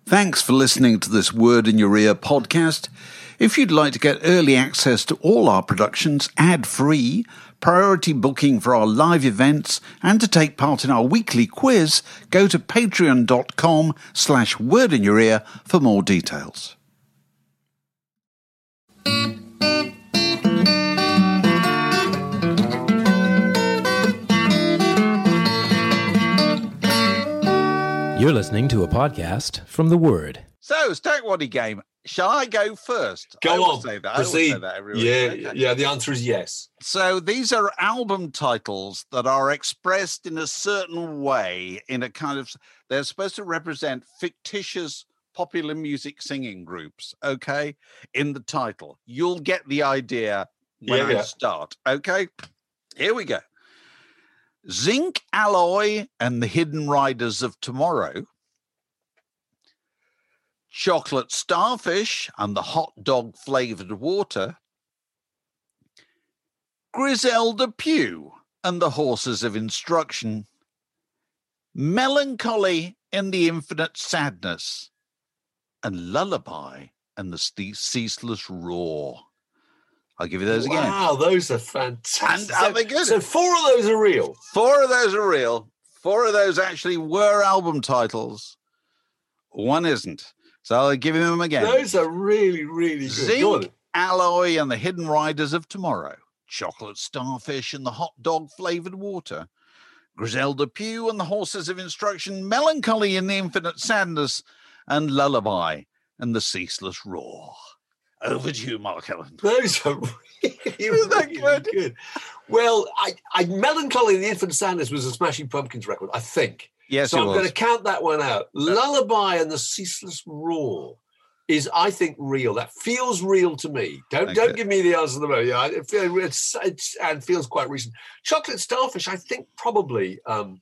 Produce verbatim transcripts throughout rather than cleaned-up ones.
Thanks for listening to this Word in Your Ear podcast. If you'd like to get early access to all our productions ad-free, priority booking for our live events, and to take part in our weekly quiz, go to patreon.com slash word in your ear for more details. You're listening to a podcast from The Word. So, Stack Waddy game. Shall I go first? Go I on. Say that. Proceed. I say that every week. Yeah, Okay. yeah. The answer is yes. So these are album titles that are expressed in a certain way, in a kind of, they're supposed to represent fictitious popular music singing groups, okay, in the title. You'll get the idea when Yeah, I yeah. start, okay? Here we go. Zinc Alloy and the Hidden Riders of Tomorrow. Chocolate Starfish and the Hot Dog Flavored Water. Griselda Pugh and the Horses of Instruction. Melancholy and the Infinite Sadness. And Lullaby and the Ste- Ceaseless Roar. I'll give you those again. Wow, those are fantastic. And are they good? So four of those are real. Four of those are real. Four of those actually were album titles. One isn't. So I'll give you them again. Those are really, really good. Go on. Zinc Alloy and the Hidden Riders of Tomorrow. Chocolate Starfish and the Hot Dog Flavored Water. Griselda Pugh and the Horses of Instruction. Melancholy and the Infinite Sadness. And Lullaby and the Ceaseless Roar. Over to you, Mark Ellen. Those are really, Isn't that really good? good. Well, I, I Melancholy and the Infinite Sadness was a Smashing Pumpkins record, I think. Yes, so it I'm was. going to count that one out. Lullaby and the Ceaseless Roar is, I think, real. That feels real to me. Don't Okay. don't give me the answer at the moment. Yeah, it feels it's, it's and feels quite recent. Chocolate Starfish, I think, probably. Um,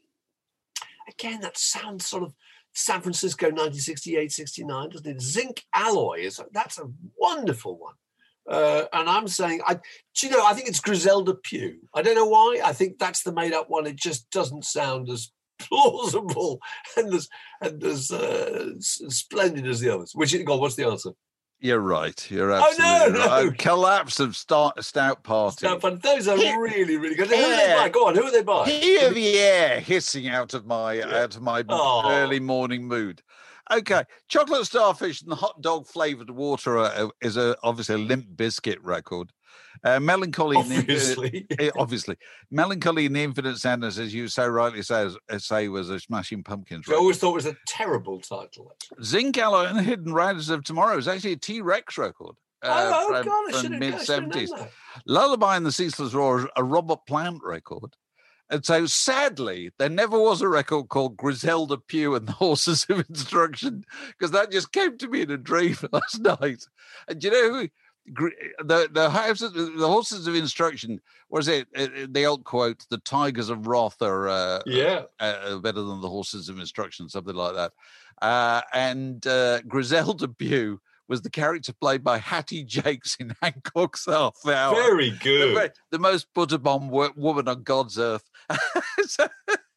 again, that sounds sort of San Francisco, nineteen sixty-eight, sixty-nine, doesn't it? Zinc Alloy is that's a wonderful one. Uh, and I'm saying, I, do you know, I think it's Griselda Pugh. I don't know why. I think that's the made-up one. It just doesn't sound as plausible and as and as uh, s- splendid as the others. Which, God, what's the answer? You're right. You're Oh, absolutely no, right. no. A collapse of Stout, stout Party. No, but those are Here- really, really good. Who are they Yeah. by? Go on, who are they by? Hear the air hissing out of my out of my Oh. early morning mood. Okay, Chocolate Starfish and the Hot Dog Flavored Water are, is a, obviously a Limp Bizkit record. Uh, Melancholy, and the Obviously. Infinite, eh, obviously, Melancholy and the Infinite Sadness, as you so rightly say, say was a Smashing Pumpkins I record. always thought it was a terrible title. Actually. Zinc Alloy and the Hidden Riders of Tomorrow is actually a T-Rex record. uh, oh, from, God, I from should have mid seventies. that. Lullaby and the Ceaseless Roar is a Robert Plant record. And so, sadly, there never was a record called Griselda Pugh and the Horses of Instruction, because that just came to me in a dream last night. And do you know who? Gr- The the, houses, the Horses of Instruction, was it uh, the old quote, the Tigers of Wrath are uh, Yeah. uh, better than the Horses of Instruction, something like that. Uh, and uh, Griselda Pugh was the character played by Hattie Jakes in Hancock's Half Hour. Very The, good. ve- the most butter bomb wo- woman on God's earth. so,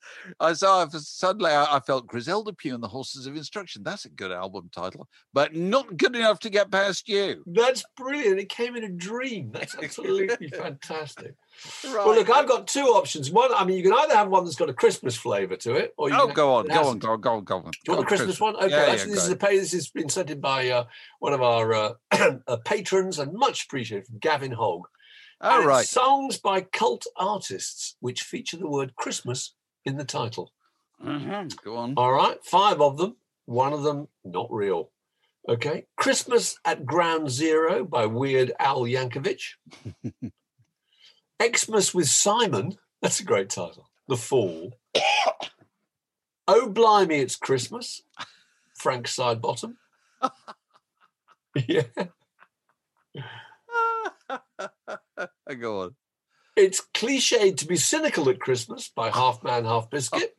I saw suddenly I, I felt Griselda Pugh and the Horses of Instruction. That's a good album title, but not good enough to get past you. That's brilliant. It came in a dream. That's absolutely fantastic. Right. Well, look, I've got two options. One, I mean, you can either have one that's got a Christmas flavour to it, or you Oh, can go on, it go on, hasn't. go on, go on, go on. Do you want the Christmas one? Okay, Yeah, yeah, actually, this go is a pay. This has been sent in by uh, one of our uh, uh, patrons, and much appreciated from Gavin Hogg. Oh, And it's right. songs by cult artists which feature the word Christmas in the title. Mhm, go on. All right, five of them. One of them not real. Okay, Christmas at Ground Zero by Weird Al Yankovic. Xmas with Simon. That's a great title. The Fall. Oh, blimey, it's Christmas. Frank Sidebottom. Yeah. Go on. It's cliched to be cynical at Christmas by Half Man, Half Biscuit.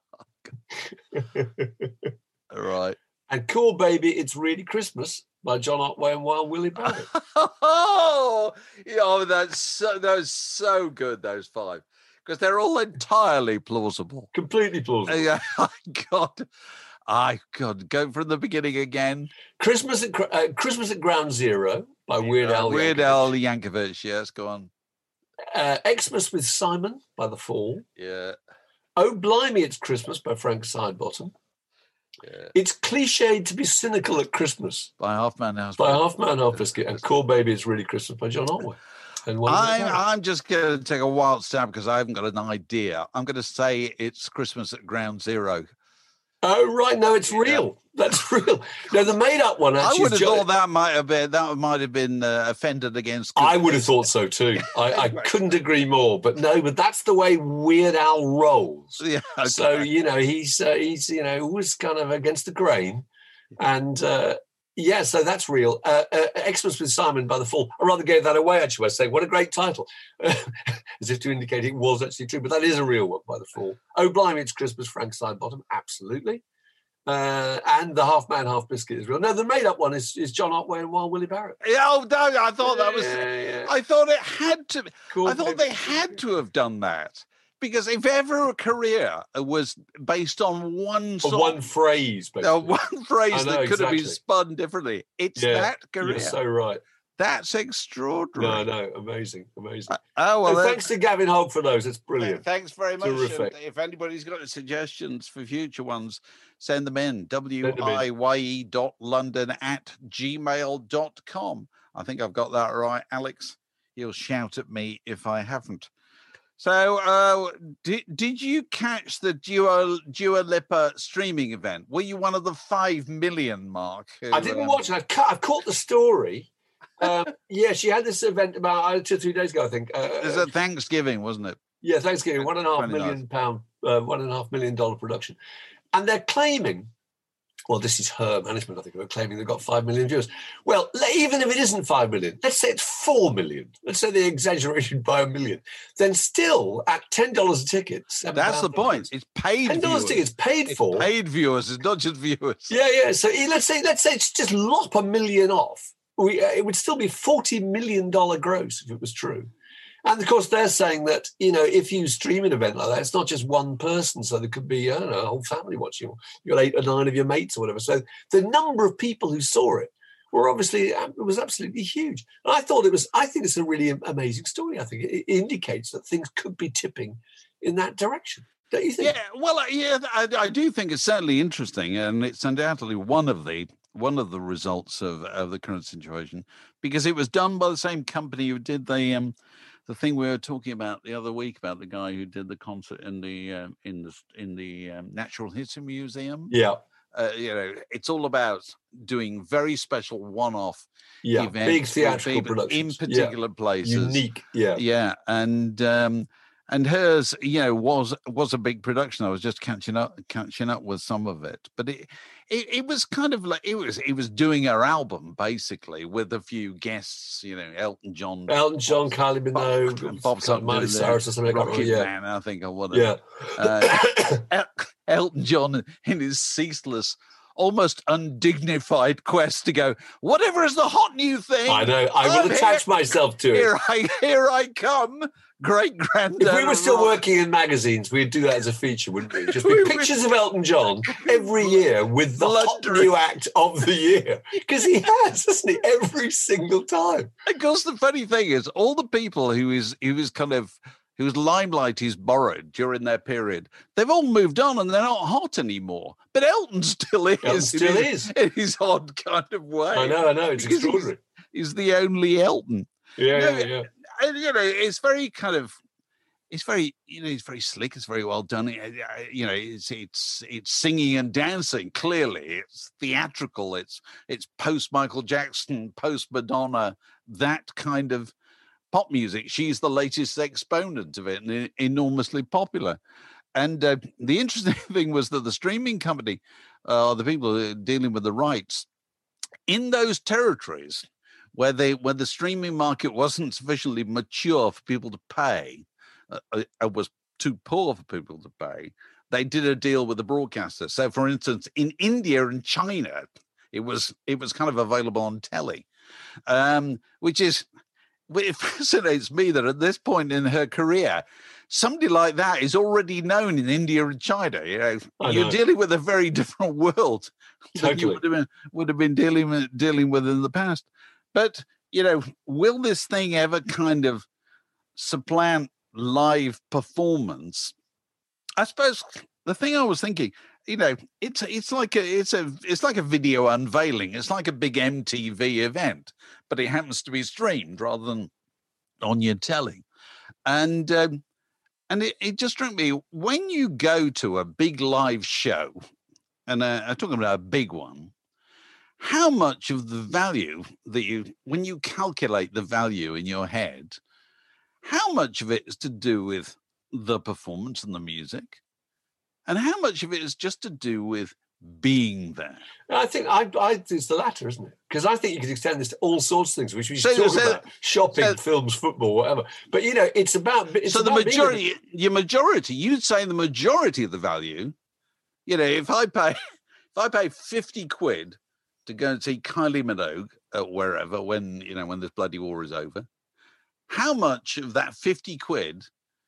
All right. And Cool Baby, It's Really Christmas by John Otway and Wild Willie Babbitt. Oh, yeah, that's so, that's so good, those five, because they're all entirely plausible. Completely plausible. Yeah, God. I could go from the beginning again. Christmas at uh, Christmas at Ground Zero by Weird Al. Uh, Weird Yankovic. Al Yankovic. Yes, go on. Uh, Xmas with Simon by The Fall. Yeah. Oh, Blimey, It's Christmas by Frank Sidebottom. Yeah. It's cliched to be cynical at Christmas By Half Man House. by Half Man Half Biscuit. And Cool Baby, It's Really Christmas by John Otway. And what I'm, about I'm just going to take a wild stab because I haven't got an idea. I'm going to say it's Christmas at Ground Zero. Oh, right. No, it's real. That's real. No, the made-up one I actually would have is Jo- thought that might have been that might have been uh, offended against. I would have thought so too. I, I couldn't agree more. But no, but that's the way Weird Al rolls. Yeah. Okay. So, you know, he's, uh, he's you know, always kind of against the grain. And, uh, yeah, so that's real. Uh, uh, Xmas with Simon by The Fall. I rather gave that away, actually, by saying, what a great title. As if to indicate it was actually true. But that is a real one by The Fall. Oh, Blimey, It's Christmas, Frank Sidebottom. Absolutely. Uh, and the Half Man, Half Biscuit is real. No, the made-up one is, is John Otway and Wild Willie Barrett. Yeah, oh, no, I thought that was. Yeah, yeah. I thought it had to. Cool. I thought they had to have done that because if ever a career was based on one Or song, one phrase, basically. uh, one phrase I know, that could have been exactly. spun differently, it's Yeah, that career. You're so right. That's No, extraordinary. no, amazing, amazing. Uh, oh well, So that- thanks to Gavin Hogg for those. It's brilliant. Thanks very much. Terrific. And if anybody's got any suggestions for future ones, send them in. W Send them in. I Y E dot London at gmail dot com. I think I've got that right, Alex. You'll shout at me if I haven't. So, uh, did, did you catch the Dua, Dua Lipa streaming event? Were you one of the five million mark? who, I didn't um, watch it. I've, ca- I've caught the story. Um, yeah, she had this event about uh, two or three days ago, I think. Uh, It was at Thanksgiving, wasn't it? yeah, Thanksgiving, one and a half twenty-ninth. million pound, uh, one and a half million dollar production. And they're claiming, well, this is her management, I think, who are claiming they've got five million viewers. Well, le- even if it isn't five million, let's say it's four million. Let's say they exaggerated by a million. Then still, at ten dollars a ticket, seven That's the point. It's paid ten dollars viewers. tickets paid It's for. paid viewers. It's not just viewers. Yeah, yeah. So eh, let's say let's say it's just lop a million off. We, uh, it would still be forty million dollars gross if it was true. And of course, they're saying that, you know, if you stream an event like that, it's not just one person. So there could be, I don't know, a whole family watching. You got eight or nine of your mates or whatever. So the number of people who saw it were obviously, it was absolutely huge. And I thought it was, I think it's a really amazing story. I think it indicates that things could be tipping in that direction. Don't you think? Yeah, well, uh, yeah, I, I do think it's certainly interesting, and it's undoubtedly one of the one of the results of, of the current situation, because it was done by the same company who did the um, the thing we were talking about the other week about the guy who did the concert in the um, in the in the um, Natural History Museum. Yeah. Uh, you know, it's all about doing very special one-off Yeah. events, Big with theatrical people productions. in Yeah. particular places. Unique. Yeah. Yeah, and um, and hers, you know, was was a big production. I was just catching up catching up with some of it, but it it, it was kind of like it was it was doing her album basically with a few guests, you know, Elton John, Elton John, Kylie Bob, Minogue, Bob Sutton, Miley did the Cyrus or something like that. Rocket Yeah. Man, I think, or whatever. Yeah. Uh, El- Elton John in his ceaseless, almost undignified quest to go, whatever is the hot new thing. I know. I I'm will attach here- myself to it. Here I here I come, great granddad. If we were of still rock. working in magazines, we'd do that as a feature, wouldn't we? Just We be would. pictures of Elton John every year with the hot Blundering. new act of the year. Because he has, hasn't he? Every single time. Of course, the funny thing is, all the people who is who is kind of whose limelight is borrowed during their period, they've all moved on and they're not hot anymore. But Elton still is. Elton still in is. his, in his odd kind of way. I know, I know. It's Because he's- extraordinary. He's the only Elton. Yeah, No, yeah, yeah. And, you know, it's very kind of, it's very, you know, it's very slick. It's very well done. It- it- you know, it's it's it's singing and dancing. Clearly, it's theatrical. It's it's post Michael Jackson, post Madonna, that kind of pop music. She's the latest exponent of it, and e- enormously popular. And uh, the interesting thing was that the streaming company, uh, the people who are dealing with the rights in those territories where they where the streaming market wasn't sufficiently mature for people to pay, uh, uh, uh, was too poor for people to pay, they did a deal with the broadcaster. So, for instance, in India and China, it was it was kind of available on telly, um, which is it fascinates me that at this point in her career, somebody like that is already known in India and China. You know, I you're know. dealing with a very different world than you Totally. would have been would have been dealing with, dealing with in the past. But you know, will this thing ever kind of supplant live performance? I suppose the thing I was thinking, you know, it's it's like a it's a it's like a video unveiling. It's like a big M T V event, but it happens to be streamed rather than on your telly. And um, and it, it just struck me, when you go to a big live show, and uh, I'm talking about a big one, how much of the value that you, when you calculate the value in your head, how much of it is to do with the performance and the music, and how much of it is just to do with being there? I think I, I it's the latter, isn't it? Because I think you could extend this to all sorts of things, which we So- should talk so- about: shopping, so- films, football, whatever. But you know, it's about. It's so the about being in majority, your majority, you'd say the majority of the value, you know, if I pay, if I pay fifty quid to go and see Kylie Minogue at wherever, when, you know, when this bloody war is over, how much of that fifty quid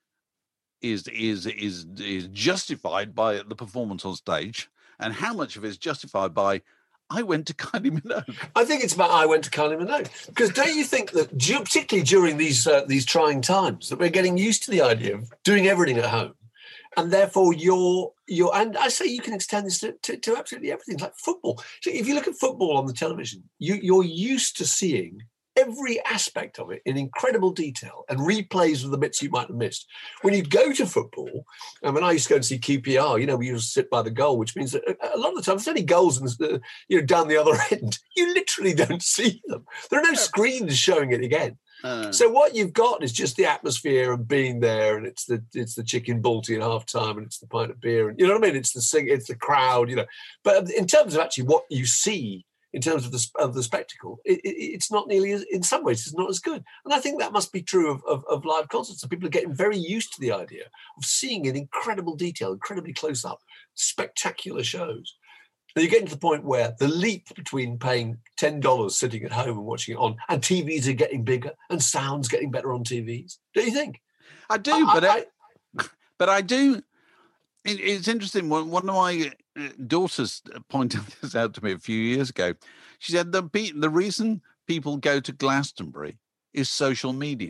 is is is is justified by the performance on stage, and how much of it is justified by I went to Kylie Minogue? I think it's about I went to Kylie Minogue. Because don't you think that, du- particularly during these uh, these trying times, that we're getting used to the idea of doing everything at home, and therefore you're you're and I say you can extend this to, to, to absolutely everything, like football. So if you look at football on the television, you you're used to seeing every aspect of it in incredible detail and replays of the bits you might have missed. When you go to football, and when I used to go and see Q P R, you know, we used to sit by the goal, which means that a lot of the time, there's only goals in the, you know, down the other end. You literally don't see them. There are no screens showing it again. Uh, So what you've got is just the atmosphere of being there, and it's the it's the chicken balti at half time, and it's the pint of beer, and you know what I mean. It's the sing, it's the crowd, you know. But in terms of actually what you see, in terms of the of the spectacle, it, it, it's not nearly as. In some ways, it's not as good. And I think that must be true of, of of live concerts. So people are getting very used to the idea of seeing in incredible detail, incredibly close up, spectacular shows. And you're getting to the point where the leap between paying ten dollars sitting at home and watching it on, and T Vs are getting bigger, and sound's getting better on T Vs. Don't you think? I do, I- but I- I, but I do. It, it's interesting. One, one of my uh, daughters pointed this out to me a few years ago. She said the pe- the reason people go to Glastonbury is social media.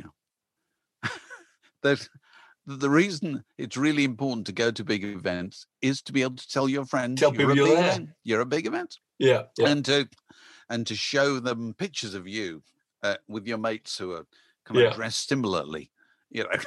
That the reason it's really important to go to big events is to be able to tell your friends Tell you're people a you're big there. event. You're a big event, Yeah, yeah. and to and to show them pictures of you uh, with your mates who are kind of Yeah. dressed similarly. You know.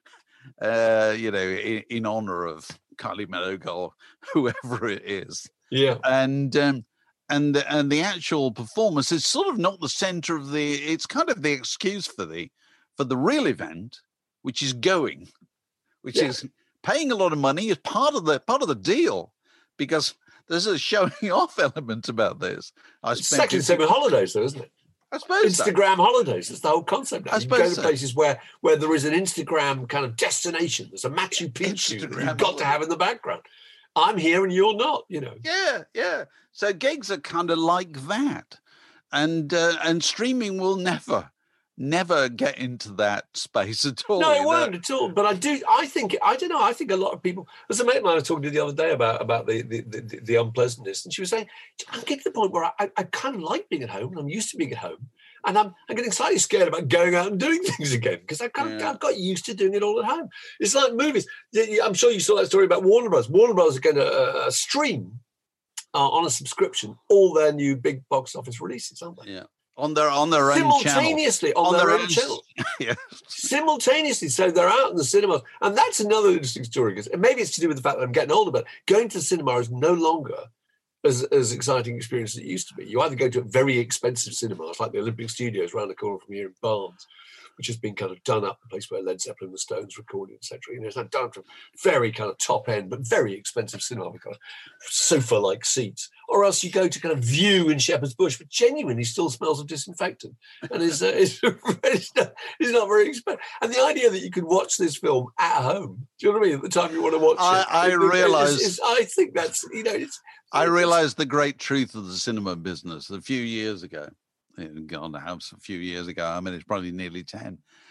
Uh, you know, in, in honor of Kylie Minogue or whoever it is, Yeah. and um, and the, and the actual performance is sort of not the center of the. It's kind of the excuse for the for the real event, which is going, which Yeah. is paying a lot of money is part of the part of the deal, because there's a showing off element about this. I It's spent exactly the same with holidays, though, isn't it? I suppose so. Instagram holidays. That's the whole concept. Now. I You go suppose to so. places where where there is an Instagram kind of destination. There's a Machu Picchu that Instagram you've got to have in the background. I'm here and you're not. You know. Yeah, yeah. So gigs are kind of like that, and uh, and streaming will never, never get into that space at all. No, you it know? won't at all. But I do. I think. I don't know. I think a lot of people. There's a mate of mine I was talking to the other day about about the the, the, the unpleasantness, and she was saying, I'm getting to the point where I, I kind of like being at home, and I'm used to being at home, and I'm I'm getting slightly scared about going out and doing things again because I kind of, Yeah. I've got used to doing it all at home. It's like movies. Y- y- I'm sure you saw that story about Warner Bros. Warner Bros. Are going to uh, stream uh, on a subscription all their new big box office releases, aren't they? Yeah, on their on their own channel. Simultaneously on, their, own, channel. yeah. Simultaneously, so they're out in the cinemas, and that's another interesting story. Because maybe it's to do with the fact that I'm getting older, but going to the cinema is no longer as as exciting experience as it used to be. You either go to a very expensive cinemas like the Olympic Studios around the corner from here in Barnes, which has been kind of done up, the place where Led Zeppelin and the Stones recorded, et cetera. You know, it's not done from very kind of top end, but very expensive cinema with kind of sofa-like seats. Or else you go to kind of View in Shepherd's Bush, but genuinely still smells of disinfectant and is uh, is it's not, it's not very expensive. And the idea that you could watch this film at home, do you know what I mean? At the time you want to watch I- it, I it- it- it's- realise- it's- I think that's you know, it's. I it's- realized the great truth of the cinema business a few years ago. God, perhaps a few years ago. I mean, it's probably nearly ten.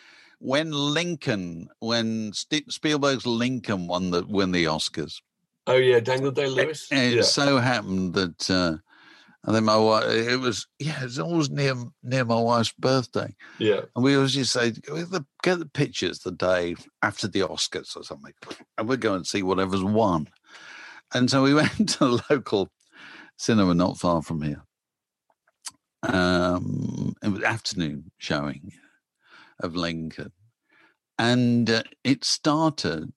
when Lincoln, when St- Spielberg's Lincoln won the won the Oscars. Oh yeah, Daniel Day-Lewis. It, it yeah. so happened that uh, I think my wife. It was yeah, it's always near near my wife's birthday. Yeah, and we always just say, get the, get the pictures the day after the Oscars or something, and we'll go and see whatever's won. And so we went to a local cinema not far from here. Um, it was afternoon showing of Lincoln, and uh, it started.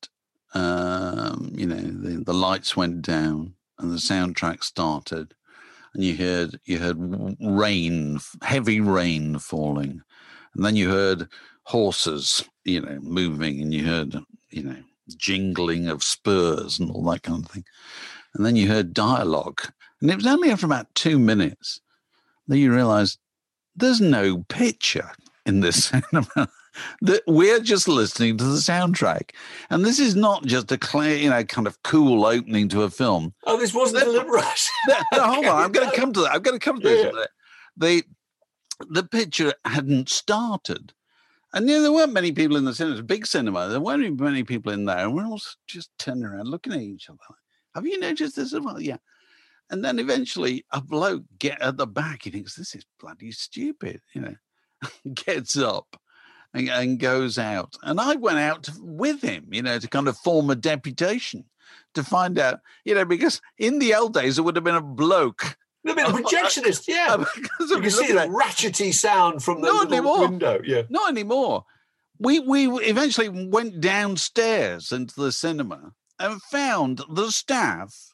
Um, you know, the, the lights went down, and the soundtrack started, and you heard you heard rain, heavy rain falling, and then you heard horses, you know, moving, and you heard, you know, jingling of spurs and all that kind of thing, and then you heard dialogue, and it was only after about two minutes that you realised there's no picture in this cinema. That we're just listening to the soundtrack, and this is not just a clear, you know, kind of cool opening to a film. Oh, this wasn't deliberate. No, hold on, I'm going to come to that. I'm going to come to this. Yeah. The the picture hadn't started, and you know, there weren't many people in the cinema. It was a big cinema. There weren't many people in there, and we're all just turning around, looking at each other. Have you noticed this as well? Yeah. And then eventually, a bloke get at the back. He thinks this is bloody stupid, you know. Gets up and goes out. And I went out to, with him, you know, to kind of form a deputation to find out, you know, because in the old days, there would have been a bloke. There'd been a projectionist, yeah. You can see the ratchety sound from the Not little anymore. window. Yeah. Not anymore. We, we eventually went downstairs into the cinema and found the staff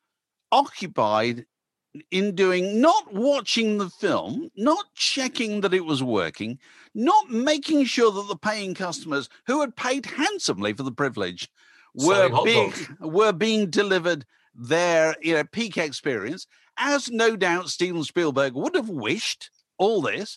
occupied in doing, not watching the film, not checking that it was working, not making sure that the paying customers who had paid handsomely for the privilege were being, were being delivered their, you know, peak experience, as no doubt Steven Spielberg would have wished all this.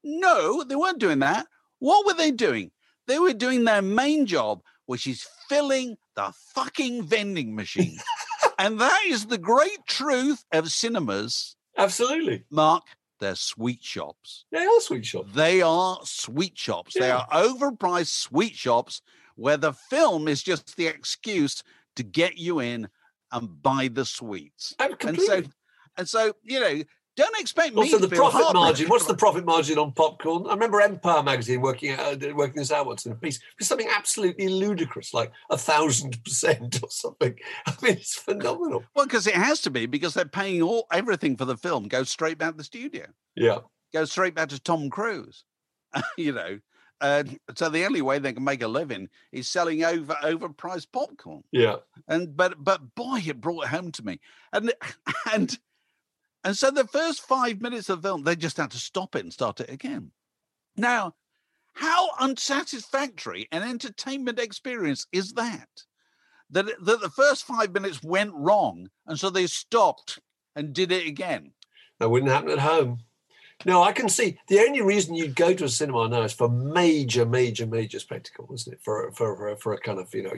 No, they weren't doing that. What were they doing? They were doing their main job, which is filling the fucking vending machine. And that is the great truth of cinemas. Absolutely. Mark, they're sweet shops. They are sweet shops. They are sweet shops. Yeah. They are overpriced sweet shops where the film is just the excuse to get you in and buy the sweets. Oh, completely. And so, and so, you know, don't expect also me the to profit margin. What's the profit margin on popcorn? I remember Empire magazine working out, working this out once in a piece. It was something absolutely ludicrous, like a thousand percent or something. I mean, it's phenomenal. Well, because it has to be, because they're paying all everything for the film goes straight back to the studio. Yeah, goes straight back to Tom Cruise. You know, uh, so the only way they can make a living is selling over overpriced popcorn. Yeah, and but but boy, it brought it home to me, and and. And so the first five minutes of the film, they just had to stop it and start it again. Now, how unsatisfactory an entertainment experience is that? That, that the first five minutes went wrong, and so they stopped and did it again. That wouldn't happen at home. No, I can see the only reason you'd go to a cinema now is for major, major, major spectacle, isn't it? For for for, for a kind of, you know,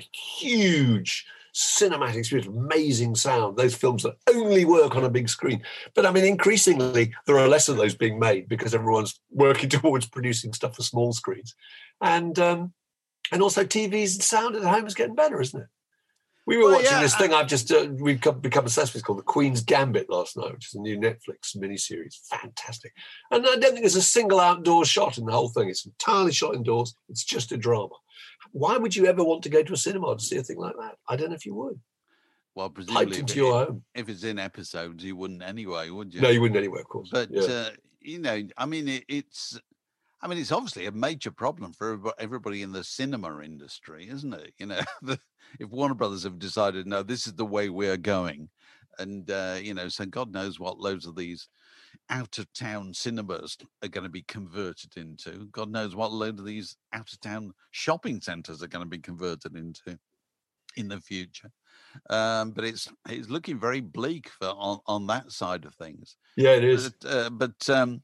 huge cinematic experience, amazing sound, those films that only work on a big screen. But I mean, increasingly, there are less of those being made because everyone's working towards producing stuff for small screens. And um, and also T V's sound at home is getting better, isn't it? We were well, watching yeah, this thing I've just, uh, we've become obsessed with, called The Queen's Gambit last night, which is a new Netflix miniseries. Fantastic. And I don't think there's a single outdoor shot in the whole thing. It's entirely shot indoors. It's just a drama. Why would you ever want to go to a cinema to see a thing like that? I don't know if you would. Well, presumably, into if, your it, home. if it's in episodes, you wouldn't anyway, would you? No, you wouldn't anyway, of course. But, yeah. uh, you know, I mean, it, it's... I mean, it's obviously a major problem for everybody in the cinema industry, isn't it? You know, the, if Warner Brothers have decided, no, this is the way we're going, and, uh, you know, so God knows what loads of these out-of-town cinemas are going to be converted into. God knows what load of these out-of-town shopping centres are going to be converted into in the future. Um, but it's it's looking very bleak for on, on that side of things. Yeah, it is. But, uh, but um,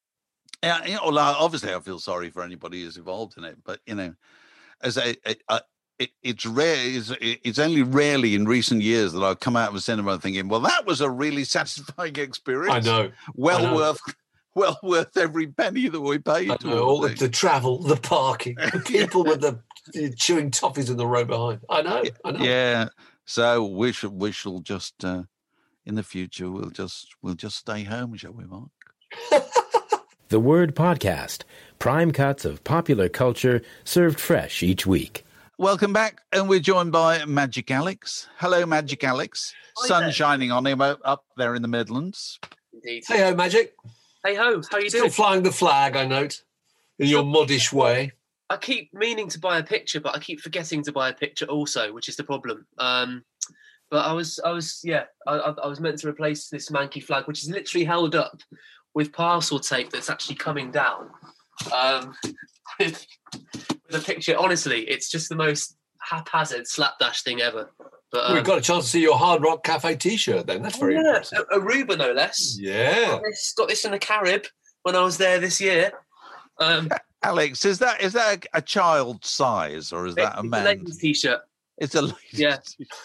yeah, you know, obviously I feel sorry for anybody who's involved in it, but you know, as a, a, a it, it's rare. It's, it's only rarely in recent years that I've come out of a cinema thinking, "Well, that was a really satisfying experience. I know, well I know. worth, well worth every penny that we paid. I know, all the, the travel, the parking, the people with the, the chewing toffees in the row behind. I know, I know. Yeah. So we shall we shall just uh, in the future we'll just we'll just stay home, shall we, Mark? The Word Podcast, prime cuts of popular culture served fresh each week. Welcome back, and we're joined by Magic Alex. Hello, Magic Alex. Hi Sun there. shining on him up up there in the Midlands. Indeed. Hey ho, Magic. Hey ho, how you Still doing? flying the flag, I note, in your modish way. I keep meaning to buy a picture, but I keep forgetting to buy a picture also, which is the problem. Um, but I was, I was, yeah, I, I I was meant to replace this manky flag, which is literally held up with parcel tape that's actually coming down. Um, with, with a picture, honestly, it's just the most haphazard slapdash thing ever. But um, We've got a chance to see your Hard Rock Cafe T-shirt then. That's very yeah, impressive. a- Aruba no less. Yeah. Got this, got this in the Carib when I was there this year. Um, Alex, is that is that a, a child size or is that a it's man? ladies' t-shirt. It's a lady. Yeah.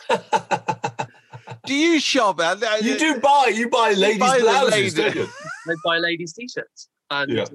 Do you shop? uh, You do buy, you buy ladies' buy the blouses, lady- don't you? They buy ladies' t-shirts. And Yeah.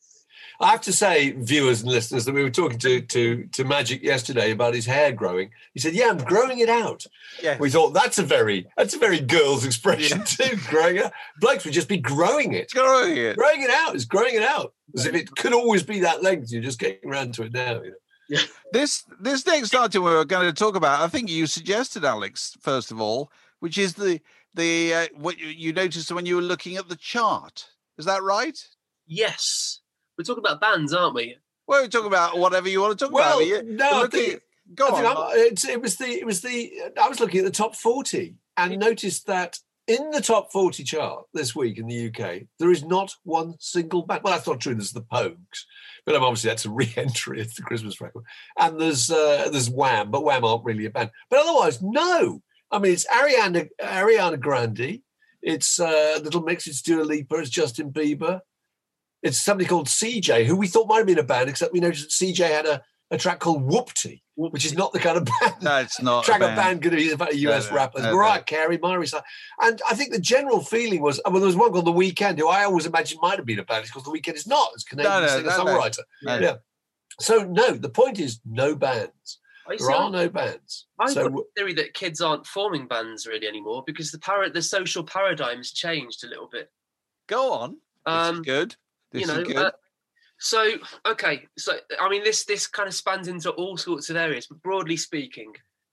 I have to say, viewers and listeners, that we were talking to, to, to Magic yesterday about his hair growing. He said, yeah, I'm growing it out. Yeah. We thought that's a very that's a very girl's expression too, growing it. Blokes would just be growing it. Growing it. Growing it out is growing it out. As if it could always be that length. You're just getting around to it now. You know? This this next item we were going to talk about, I think you suggested, Alex, first of all, which is the the uh, what you, you noticed when you were looking at the chart. Is that right? yes, we're talking about bands, aren't we? Well, we're talking about whatever you want to talk Well, about. You- no, you're I looking- think- go I on. think I'm- Mark. it's, it was the it was the I was looking at the top forty and noticed that in the top forty chart this week in the U K, there is not one single band. Well, that's not true. There's the Pogues, but um, obviously that's a re-entry. It's the Christmas record, and there's uh, there's Wham, but Wham aren't really a band. But otherwise, no. I mean, it's Ariana Ariana Grande. It's uh, Little Mix. It's Dua Lipa. It's Justin Bieber. It's somebody called C J, who we thought might have been a band, except we noticed that C J had a, a track called Whoopty, which is not the kind of band. No, it's not. track a of band going to be about a U S No, no, rapper. no, Mariah no. Carey, Miley Cyrus. And I think the general feeling was, well, there was one called The Weeknd, who I always imagined might have been a band. It's because The Weeknd is not. It's a Canadian No, no, no, singer-songwriter. no. Yeah. So, no, the point is no bands. I There are no bands. I've So, got the theory that kids aren't forming bands really anymore because the para- the social paradigm's changed a little bit. Go on. This Um, is good. This you know, is good. uh, so okay, so I mean, this this kind of spans into all sorts of areas, but broadly speaking,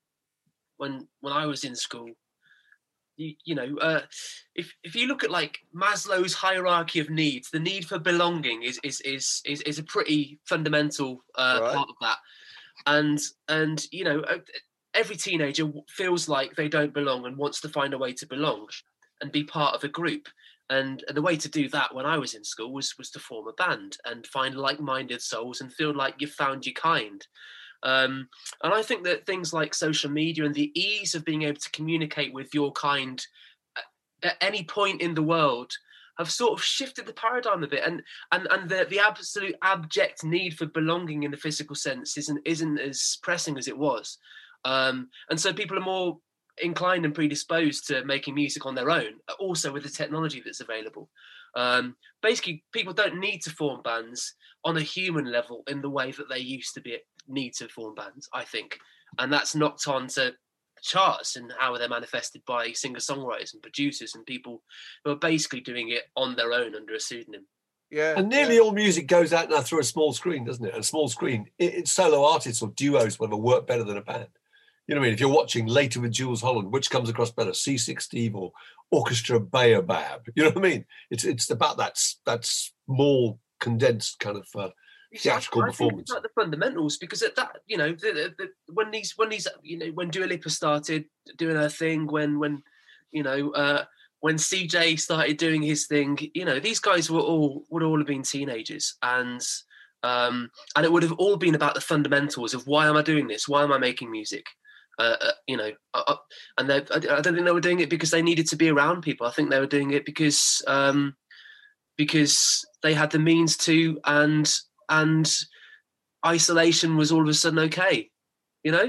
when when I was in school, you, you know, uh, if if you look at like Maslow's hierarchy of needs, the need for belonging is is is is, is a pretty fundamental uh, Right. part of that, and and you know, uh, every teenager w- feels like they don't belong and wants to find a way to belong and be part of a group. And, and the way to do that when I was in school was was to form a band and find like-minded souls and feel like you've found your kind. Um, and I think that things like social media and the ease of being able to communicate with your kind at, at any point in the world have sort of shifted the paradigm a bit. And and and the, the absolute abject need for belonging in the physical sense isn't isn't as pressing as it was. Um, and so people are more inclined and predisposed to making music on their own, also with the technology that's available. Um, basically, people don't need to form bands on a human level in the way that they used to be need to form bands, I think. And that's knocked on to charts and how they're manifested by singer-songwriters and producers and people who are basically doing it on their own under a pseudonym. Yeah. and nearly all music goes out now through a small screen, doesn't it? And a small screen, it, it's solo artists or duos, whatever, work better than a band. You know what I mean? If you're watching Later with Jules Holland, which comes across better, C six Steve or Orchestra Baobab? You know what I mean? It's it's about that s- that small, condensed kind of uh, theatrical I think performance. it's like the fundamentals, because at that, you know, the, the, the, when these, when these, you know, when Dua Lipa started doing her thing, when, when, you know, uh, when C J started doing his thing, you know, these guys were all would all have been teenagers, and um, and it would have all been about the fundamentals of why am I doing this? Why am I making music? Uh, uh, you know, uh, uh, and they, I, I don't think they were doing it because they needed to be around people. I think they were doing it because um, because they had the means to, and and isolation was all of a sudden okay. You know.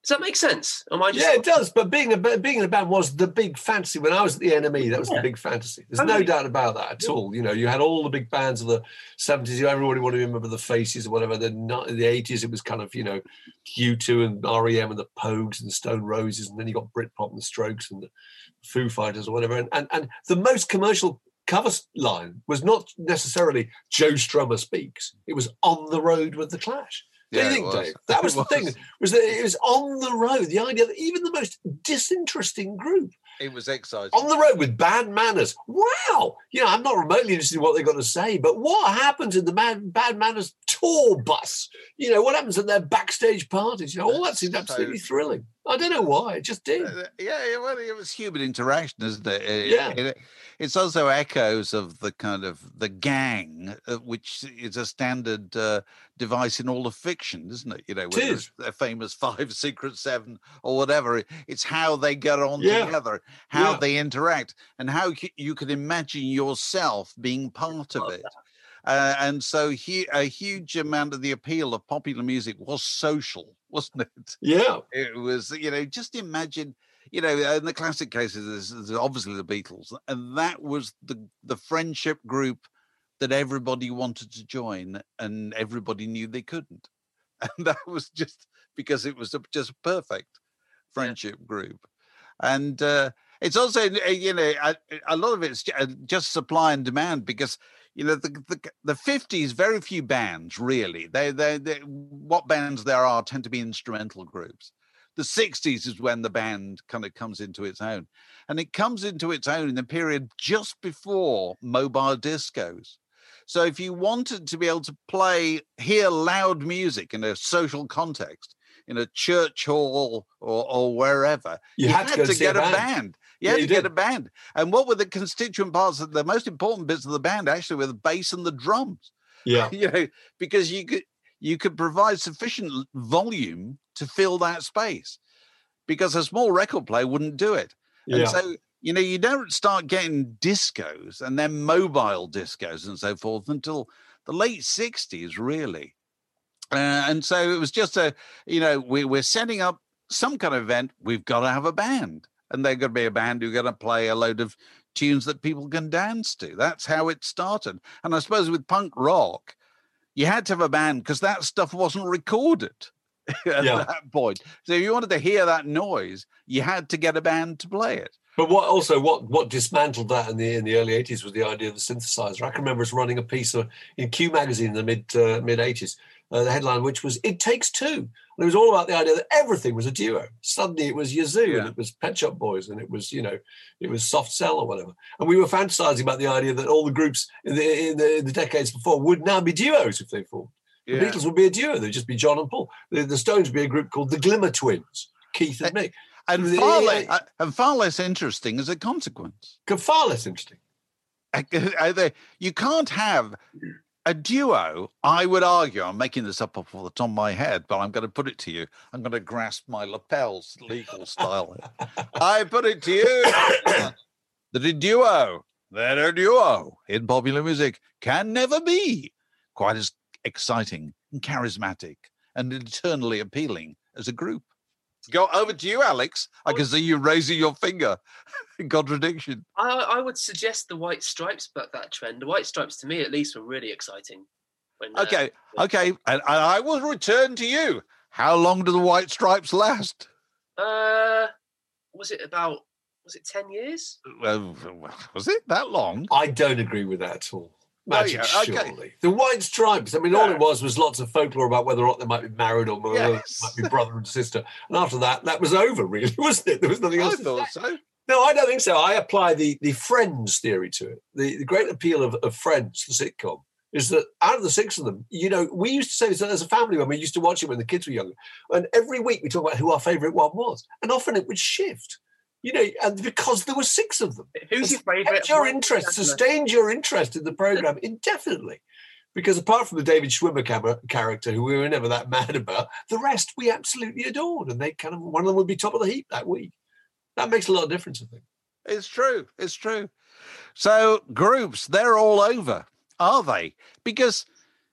Does that make sense? Am I just... Yeah, it does. But being a being in a band was the big fantasy. When I was at the N M E, that was yeah. the big fantasy. There's totally. no doubt about that at yeah. all. You know, you had all the big bands of the seventies. Everybody wanted to remember the Faces or whatever. Then in the eighties, it was kind of, you know, U two and R E M and the Pogues and the Stone Roses. And then you got Britpop and the Strokes and the Foo Fighters or whatever. And, and, and the most commercial cover line was not necessarily Joe Strummer Speaks. It was On the Road with the Clash. Do yeah, you think, Dave? That was, was the thing, was that it was on the road. The idea that even the most disinteresting group, it was exciting. On the road with Bad Manners. Wow. You know, I'm not remotely interested in what they've got to say, but what happens in the Bad, Bad Manners tour bus? You know, what happens at their backstage parties? You know, all that seemed absolutely so thrilling. I don't know why. It just did. Uh, yeah, well, it was human interaction, isn't it? it yeah. It, it's also echoes of the kind of the gang, uh, which is a standard uh, device in all of fiction, isn't it? You know, whether it's the famous Five, Secret Seven, or whatever. It's how they get on yeah. together, how yeah. they interact, and how you can imagine yourself being part of it. Uh, and so he, a huge amount of the appeal of popular music was social, wasn't it? Yeah. It was, you know, just imagine, you know, in the classic cases, there's obviously the Beatles, and that was the, the friendship group that everybody wanted to join, and everybody knew they couldn't. And that was just because it was a, just a perfect friendship yeah. group. And uh, it's also, you know, a, a lot of it's just supply and demand, because you know, the, the the fifties, very few bands, really. They, they, they, what bands there are tend to be instrumental groups. The sixties is when the band kind of comes into its own. And it comes into its own in the period just before mobile discos. So if you wanted to be able to play, hear loud music in a social context, in a church hall or, or wherever, you, you had, had to, to get a band. band. You yeah, had you to did. get a band. And what were the constituent parts? The most important bits of the band actually were the bass and the drums. Yeah. You know, because you could you could provide sufficient volume to fill that space, because a small record player wouldn't do it. Yeah. And so, you know, you don't start getting discos and then mobile discos and so forth until the late sixties, really. Uh, and so it was just a, you know, we, we're setting up some kind of event. We've got to have a band. And they're going to be a band who's going to play a load of tunes that people can dance to. That's how it started. And I suppose with punk rock, you had to have a band because that stuff wasn't recorded at yeah. that point. So if you wanted to hear that noise, you had to get a band to play it. But what also what what dismantled that in the in the early eighties was the idea of the synthesizer. I can remember us running a piece of, in Q magazine in the mid uh, mid eighties. Uh, the headline, which was "It Takes Two," and it was all about the idea that everything was a duo. Suddenly, it was Yazoo, yeah. and it was Pet Shop Boys, and it was, you know, it was Soft Cell or whatever. And we were fantasizing about the idea that all the groups in the in the, in the decades before would now be duos if they formed. Yeah. The Beatles would be a duo; they'd just be John and Paul. The, the Stones would be a group called the Glimmer Twins, Keith and Mick. And the, far, less, uh, and far less interesting as a consequence. Far less interesting. You can't have a duo, I would argue, I'm making this up off the top of my head, but I'm going to put it to you. I'm going to grasp my lapels legal style. I put it to you that a duo, that a duo in popular music can never be quite as exciting and charismatic and eternally appealing as a group. Go over to you, Alex. I can see you raising your finger in contradiction. I, I would suggest the White Stripes buck that trend. The White Stripes, to me at least, were really exciting. When, uh, okay, okay. And, and I will return to you. How long do the White Stripes last? Uh, was it about, was it ten years? Well, was it that long? I don't agree with that at all. Magic, oh, yeah. okay. surely. The White Stripes, I mean, yeah. all it was was lots of folklore about whether or not they might be married or yes. might be brother and sister. And after that, that was over, really, wasn't it? There was nothing else. I thought so. No, I don't think so. I apply the, the Friends theory to it. The, the great appeal of, of Friends, the sitcom, is that out of the six of them, you know, we used to say this as a family when we used to watch it when the kids were younger. And every week we talk about who our favourite one was. And often it would shift. You know, and because there were six of them. Who's your favourite? Your interest, sustained your interest in the programme indefinitely. Because apart from the David Schwimmer camera, character, who we were never that mad about, the rest we absolutely adored. And they kind of, one of them would be top of the heap that week. That makes a lot of difference, I think. It's true. It's true. So groups, they're all over, are they? Because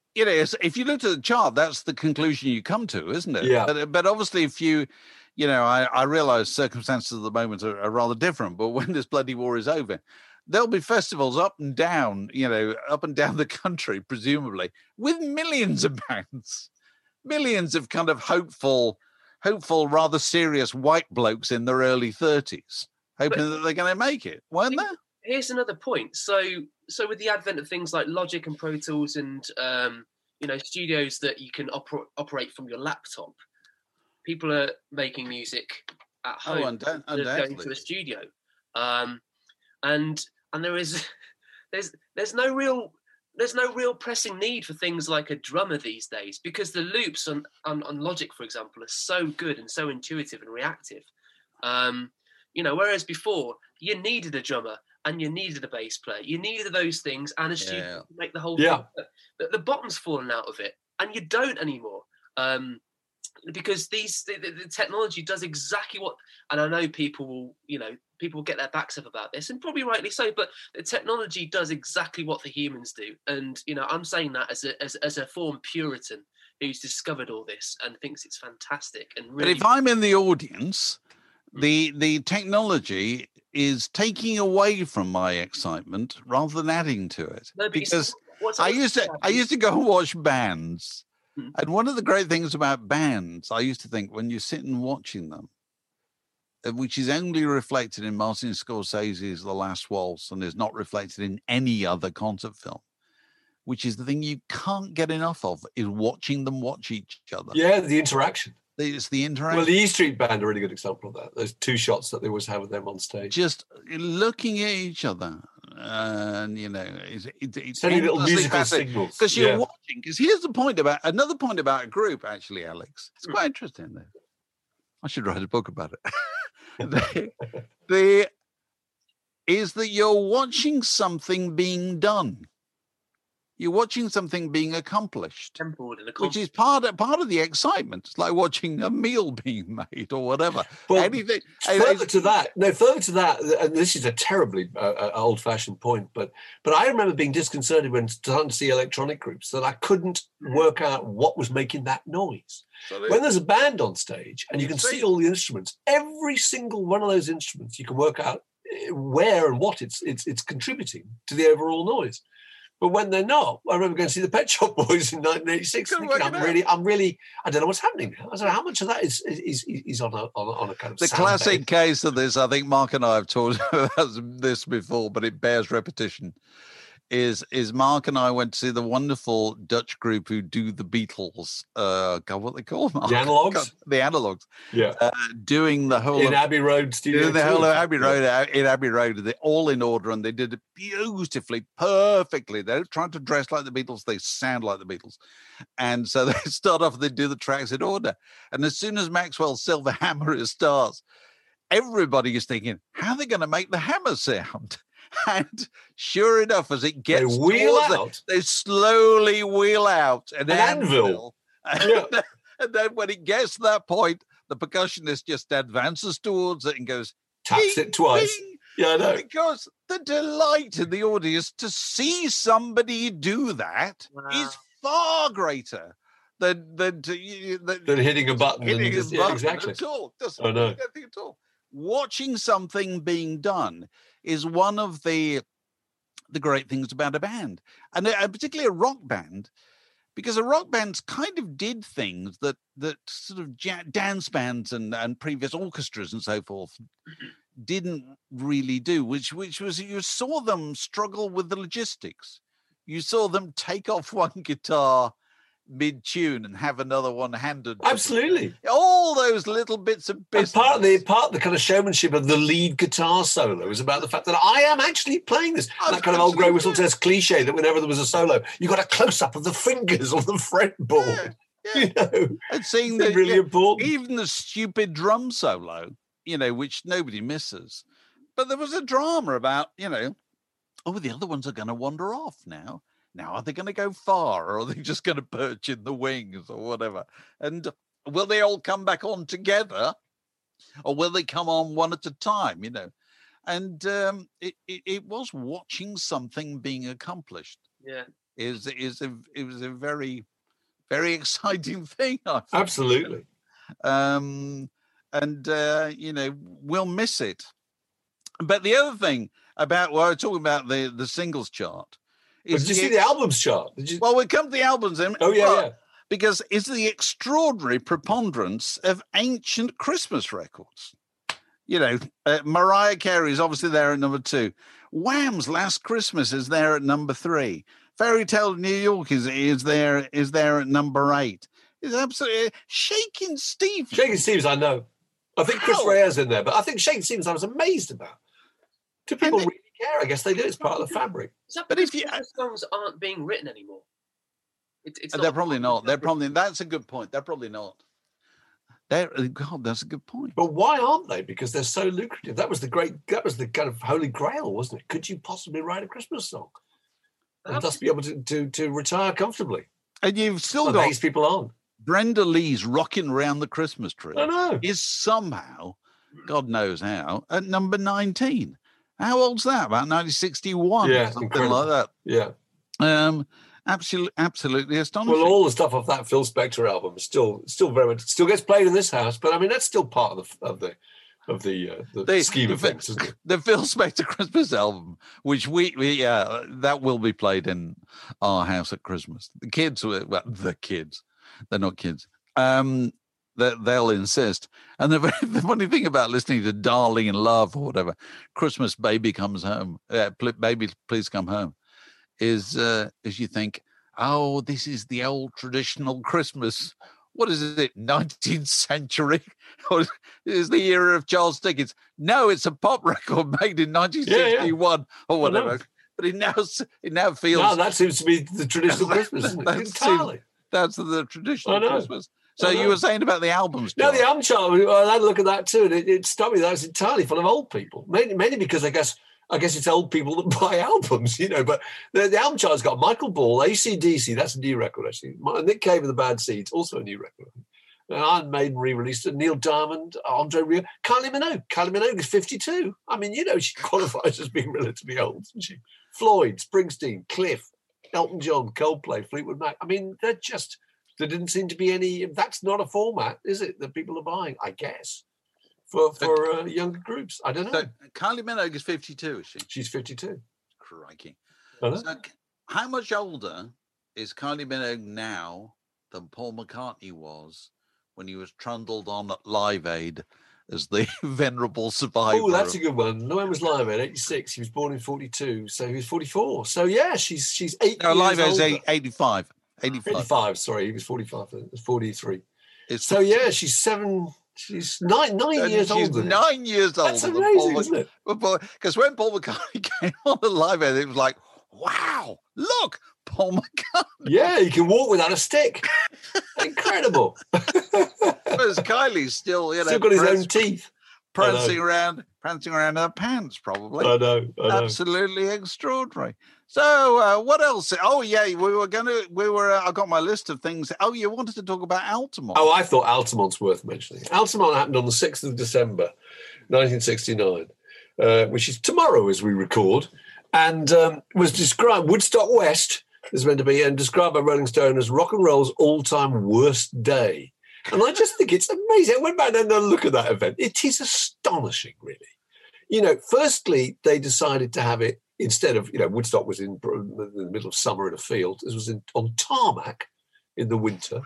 you know, if you look at the chart, that's the conclusion you come to, isn't it? Yeah. But, but obviously, if you, you know, I, I realize circumstances at the moment are, are rather different, but when this bloody war is over, there'll be festivals up and down, you know, up and down the country, presumably, with millions of bands, millions of kind of hopeful, hopeful, rather serious white blokes in their early thirties, hoping but, that they're going to make it, weren't there? Here's another point. So, so with the advent of things like Logic and Pro Tools and, um, you know, studios that you can oper- operate from your laptop, people are making music at home, oh, and going to a studio. Um, and and there is there's there's no real there's no real pressing need for things like a drummer these days, because the loops on, on, on Logic, for example, are so good and so intuitive and reactive. Um, you know, whereas before you needed a drummer and you needed a bass player, you needed those things and a studio yeah. to make the whole yeah. thing. The, the bottom's fallen out of it, and you don't anymore. Um, because these the, the technology does exactly what, and I know people will, you know, people will get their backs up about this, and probably rightly so, but the technology does exactly what the humans do. And, you know, I'm saying that as a as, as a former Puritan who's discovered all this and thinks it's fantastic. And really, but if I'm in the audience, the the technology is taking away from my excitement rather than adding to it. No, because what's, what's I used to I used to go and watch bands. Hmm. And one of the great things about bands, I used to think, when you're sitting watching them, which is only reflected in Martin Scorsese's The Last Waltz and is not reflected in any other concert film, which is the thing you can't get enough of, is watching them watch each other. Yeah, the interaction. It's the interaction. Well, the E Street Band are a really good example of that. Those two shots that they always have with them on stage. Just looking at each other. And, you know, it's, it's, it's sending little musical signals. Because you're yeah. watching. Because here's the point about, another point about a group, actually, Alex. It's quite interesting, though. I should write a book about it. the, the is that you're watching something being done. You're watching something being accomplished, which is part of part of the excitement. It's like watching a meal being made or whatever. Well, anything. Further to that, no, further to that, and this is a terribly uh, old-fashioned point, but but I remember being disconcerted when starting to see electronic groups that I couldn't work out what was making that noise. Absolutely. When there's a band on stage and you can see see all the instruments, every single one of those instruments, you can work out where and what it's it's it's contributing to the overall noise. But when they're not, I remember going to see the Pet Shop Boys in nineteen eighty-six. Thinking, I'm really, I'm really, I don't know what's happening now. I don't know how much of that is is is on a on a, on a kind of the sound classic base. case of this. I think Mark and I have talked about this before, but it bears repetition. Is is Mark and I went to see the wonderful Dutch group who do the Beatles? Uh, God, what they call them? The Analogues. God, the Analogues. Yeah, uh, doing the whole in of, Abbey Road studio. doing the whole of Abbey yeah. Road in Abbey Road. They're all in order, and they did it beautifully, perfectly. They're trying to dress like the Beatles. They sound like the Beatles, and so they start off. They do the tracks in order, and as soon as Maxwell's Silver Hammer starts, everybody is thinking, "How are they going to make the hammer sound?" And sure enough, as it gets, they wheel towards out. The, they slowly wheel out an, an anvil. anvil. And, Yeah. then, and then when it gets to that point, the percussionist just advances towards it and goes, Taps ding, it twice. ding. Yeah, I know. Because the delight in the audience to see somebody do that Wow. is far greater than than, to, than, Than hitting a button. hitting and a just, yeah, button exactly. at all. Doesn't I know. mean anything at all. Watching something being done is one of the the great things about a band, and uh, particularly a rock band, because a rock band kind of did things that that sort of ja- dance bands and and previous orchestras and so forth didn't really do, which which was you saw them struggle with the logistics. You saw them take off one guitar mid-tune and have another one handed. Absolutely. All those little bits of And business. part of the part of the kind of showmanship of the lead guitar solo is about the fact that I am actually playing this. Oh, that kind of old grey whistle absolutely. test cliche that whenever there was a solo, you got a close up of the fingers on the fretboard. Yeah, yeah. You know, And seeing it's that really yeah, important. even the stupid drum solo, you know, which nobody misses. But there was a drama about, you know, oh, the other ones are going to wander off now. Now, are they going to go far, or are they just going to perch in the wings or whatever? And will they all come back on together, or will they come on one at a time, you know? And um, it, it, it was watching something being accomplished. Yeah. is is a it was a very very exciting thing. I think. Absolutely. Um, and uh, you know, we'll miss it. But the other thing about well, I was talking about the the singles chart. Is did you the, see the albums chart? Did you? Well, we come to the albums. In, oh yeah, yeah. Because it's the extraordinary preponderance of ancient Christmas records. You know, uh, Mariah Carey is obviously there at number two. Wham's Last Christmas is there at number three. Fairy Tale of New York is is there is there at number eight. It's absolutely Shaking Stevens. Shaking Stevens, I know. I think Chris Rea's in there, but I think Shaking Stevens I was amazed about. Do people they, really care? I guess they do. It's part of the fabric. But if you songs aren't being written anymore. It, it's they're probably not. They're probably that's a good point. They're probably not. They're, God, that's a good point. But why aren't they? Because they're so lucrative. That was the great. That was the kind of holy grail, wasn't it? Could you possibly write a Christmas song and thus be able to to, to retire comfortably? And you've still well, got these people on. Brenda Lee's "Rocking Around the Christmas Tree." I know is somehow, God knows how, at number nineteen. How old's that? About nineteen sixty-one. Yeah, something incredible. like that. Yeah. Um. Absolutely, absolutely astonishing. Well, all the stuff off that Phil Spector album is still, still very much still gets played in this house. But I mean, that's still part of the of the of the, uh, the, the scheme of the, things. Isn't it? The Phil Spector Christmas album, which we, we yeah, uh, that will be played in our house at Christmas. The kids, well, the kids, they're not kids. Um, they, they'll insist. And the, the funny thing about listening to "Darling in Love" or whatever, "Christmas Baby Comes Home," uh, "Baby Please Come Home." Is uh, as you think, oh, this is the old traditional Christmas. What is it, nineteenth century? Or is the era of Charles Dickens? No, it's a pop record made in nineteen sixty-one yeah, yeah. or whatever. But it now it now feels. No, that seems to be the traditional Christmas, isn't it? That's, Entirely. That's the traditional Christmas. So you were saying about the albums? No, the album chart. I had a look at that too, and it, it struck me that it's entirely full of old people. Mainly, mainly because I guess. I guess it's old people that buy albums, you know, but the, the album chart's got Michael Ball, A C D C, that's a new record, actually. Nick Cave and the Bad Seeds, also a new record. And Iron Maiden re-released it. Neil Diamond, Andre Rieu, Kylie Minogue. Kylie Minogue is fifty-two. I mean, you know, she qualifies as being relatively old, doesn't she? Floyd, Springsteen, Cliff, Elton John, Coldplay, Fleetwood Mac. I mean, they're just, there didn't seem to be any, that's not a format, is it, that people are buying, I guess. For for uh, younger groups, I don't know. So Kylie Minogue is fifty-two, is she? She's fifty-two. Crikey! So, how much older is Kylie Minogue now than Paul McCartney was when he was trundled on at Live Aid as the venerable survivor? Oh, that's a good one. No, when was Live Aid? eighty-six. He was born in forty-two, so he was forty-four. So yeah, she's she's eight. No, years Live Aid's older. eighty-five. eighty-five. eighty-five. Sorry, he was forty-five. It was forty-three. It's so yeah, she's seven. She's nine nine and years she's older. Nine years older. That's amazing, Paul, isn't it? Because when Paul McCartney came on the Live Aid, it was like, wow, look, Paul McCartney. Yeah, he can walk without a stick. Incredible. Whereas Kylie's still, you know, still got his own teeth. Prancing around, prancing around in her pants, probably. I know, I know. Absolutely extraordinary. So, uh, what else? Oh, yeah, we were going to, we were, uh, I got my list of things. Oh, you wanted to talk about Altamont. Oh, I thought Altamont's worth mentioning. Altamont happened on the sixth of December, nineteen sixty-nine, uh, which is tomorrow as we record, and um, was described, Woodstock West is meant to be, and described by Rolling Stone as rock and roll's all-time worst day. And I just think it's amazing. I went back and had a look at that event. It is astonishing, really. You know, firstly, they decided to have it instead of, you know, Woodstock was in, in the middle of summer in a field. This was in, on tarmac in the winter.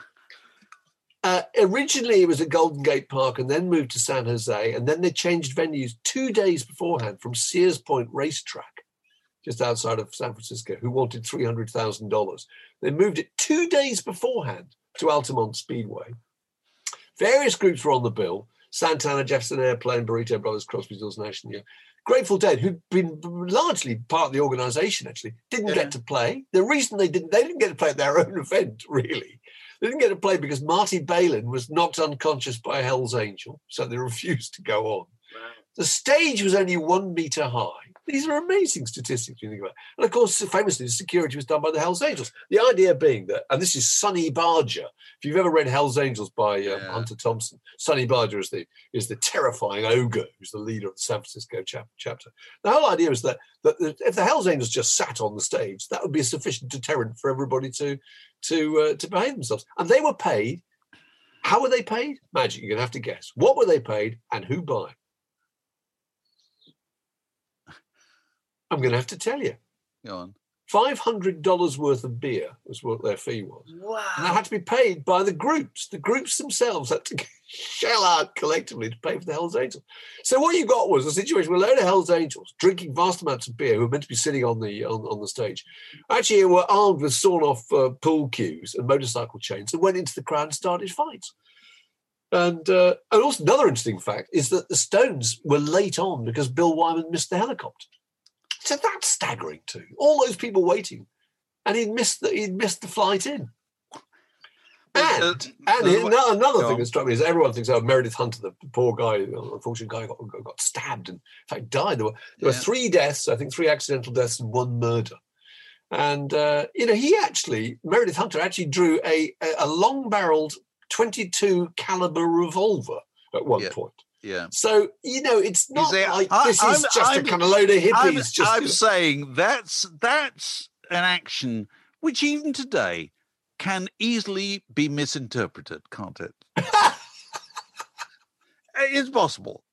Uh, originally, it was at Golden Gate Park and then moved to San Jose. And then they changed venues two days beforehand from Sears Point Racetrack, just outside of San Francisco, who wanted three hundred thousand dollars. They moved it two days beforehand to Altamont Speedway. Various groups were on the bill. Santana, Jefferson Airplane, Burrito Brothers, Crosby, Stills, Nash and Young. Grateful Dead, who'd been largely part of the organisation, actually, didn't yeah. get to play. The reason they didn't, they didn't get to play at their own event, really. They didn't get to play because Marty Balin was knocked unconscious by a Hell's Angel, so they refused to go on. Wow. The stage was only one metre high. These are amazing statistics when you think about it. And of course, famously, the security was done by the Hells Angels. The idea being that, and this is Sonny Barger. If you've ever read Hells Angels by um, Yeah. Hunter Thompson, Sonny Barger is the is the terrifying ogre who's the leader of the San Francisco chap- chapter. The whole idea is that, that the, if the Hells Angels just sat on the stage, that would be a sufficient deterrent for everybody to to uh, to behave themselves. And they were paid. How were they paid? Magic. You're going to have to guess. What were they paid and who by? I'm going to have to tell you. Go on. five hundred dollars worth of beer was what their fee was. Wow. And that had to be paid by the groups. The groups themselves had to shell out collectively to pay for the Hells Angels. So what you got was a situation where a load of Hells Angels drinking vast amounts of beer, who were meant to be sitting on the on, on the stage, actually were armed with sawn-off uh, pool cues and motorcycle chains and went into the crowd and started fights. And, uh, and also another interesting fact is that the Stones were late on because Bill Wyman missed the helicopter. So that's staggering too. All those people waiting, and he'd missed the he'd missed the flight in. And, Uh, and uh, it- another, another go thing on. that struck me is everyone thinks, oh, Meredith Hunter, the poor guy, the unfortunate guy, got, got, got stabbed and in fact died. There were there were Yeah. three deaths, I think three accidental deaths and one murder. And uh, you know, he actually Meredith Hunter actually drew a a, a long-barreled twenty-two caliber revolver at one Yeah. point. Yeah. So you know, it's not see, like I- this is I'm- just I'm- a kind of load of hippies. I'm, just I'm saying that's that's an action which even today can easily be misinterpreted, can't it? It's possible.